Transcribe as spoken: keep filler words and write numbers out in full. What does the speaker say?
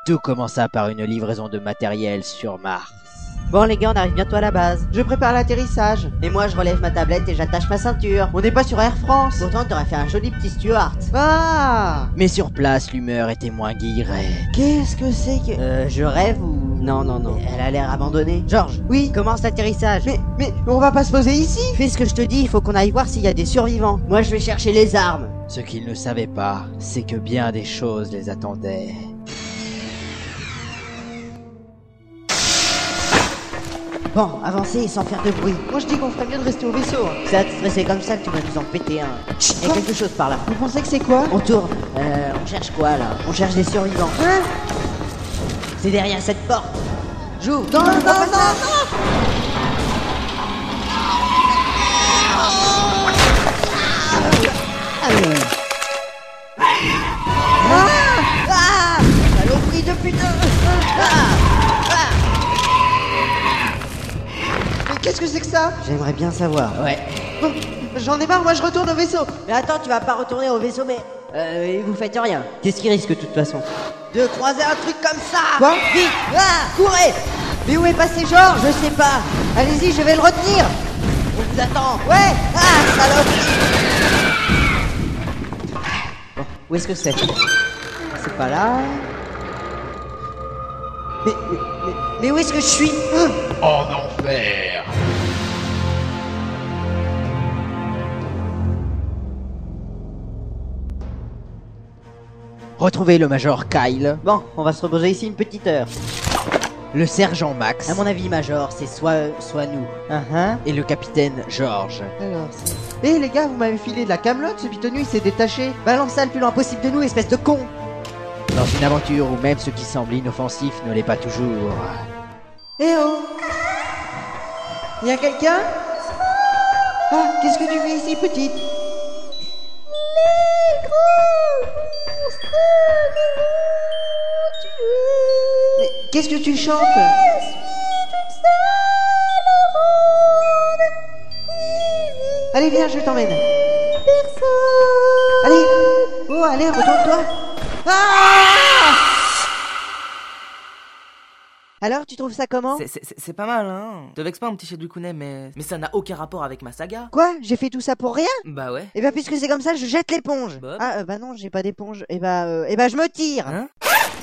Tout commença par une livraison de matériel sur Mars. Bon les gars, on arrive bientôt à la base. Je prépare l'atterrissage. Et moi je relève ma tablette et j'attache ma ceinture. On n'est pas sur Air France. Pourtant t'aurais fait un joli petit Stuart. Ah! Mais sur place, l'humeur était moins guillerée. Qu'est-ce que c'est que... Euh, je rêve ou... Non, non, non. Elle a l'air abandonnée. Georges. Oui. Commence l'atterrissage. Mais, mais, on va pas se poser ici. Fais ce que je te dis, il faut qu'on aille voir s'il y a des survivants. Moi je vais chercher les armes. Ce qu'ils ne savaient pas, c'est que bien des choses les attendaient. Bon, avancez sans faire de bruit. Moi je dis qu'on ferait mieux de rester au vaisseau. Ça va te stresser comme ça que tu vas nous en péter un. Il y a quelque chose par là. Vous pensez que c'est quoi? On tourne. Euh, on cherche quoi là? On cherche des survivants. Hein? C'est derrière cette porte. Joue. Non, non, non, non, non. Ah! Ah! Saloperie de putain! Ah! Qu'est-ce que c'est que ça? J'aimerais bien savoir. Ouais. Bon, j'en ai marre, moi je retourne au vaisseau. Mais attends, tu vas pas retourner au vaisseau, mais... Euh, vous faites rien. Qu'est-ce qui risque de toute façon? De croiser un truc comme ça. Quoi? Vite! Ah! Courez! Mais où est passé Georges? Je sais pas. Allez-y, je vais le retenir. On vous attend. Ouais! Ah, salope! Bon, où est-ce que c'est? C'est pas là. Mais, mais, mais, mais où est-ce que je suis? En enfer. Retrouvez le Major Kyle, Bon, on va se reposer ici une petite heure. le Sergent Max À mon avis, Major, c'est soit, soit nous. Uh-huh. et le Capitaine George. Alors, c'est... Eh les gars, vous m'avez filé de la camelote, ce pitonu il s'est détaché. Balance ça le plus loin possible de nous, espèce de con. Dans une aventure où même ce qui semble inoffensif ne l'est pas toujours. Eh oh! Y'a quelqu'un? Ah, qu'est-ce que tu fais ici, petite? Les gros monstres nous ont tués. Mais qu'est-ce que tu chantes? Je suis toute seule au monde. Allez, viens, je t'emmène. Personne. Allez. Oh, allez, retourne-toi. Ah! Alors, tu trouves ça comment? C'est- C'est c'est pas mal, hein. Te vexe pas, mon petit Shadoukunet, mais... Mais ça n'a aucun rapport avec ma saga. Quoi? J'ai fait tout ça pour rien? Bah ouais. Eh ben, puisque c'est comme ça, je jette l'éponge. Bah. Ah, euh, bah non, j'ai pas d'éponge. Eh bah, euh, eh bah, je me tire. Hein?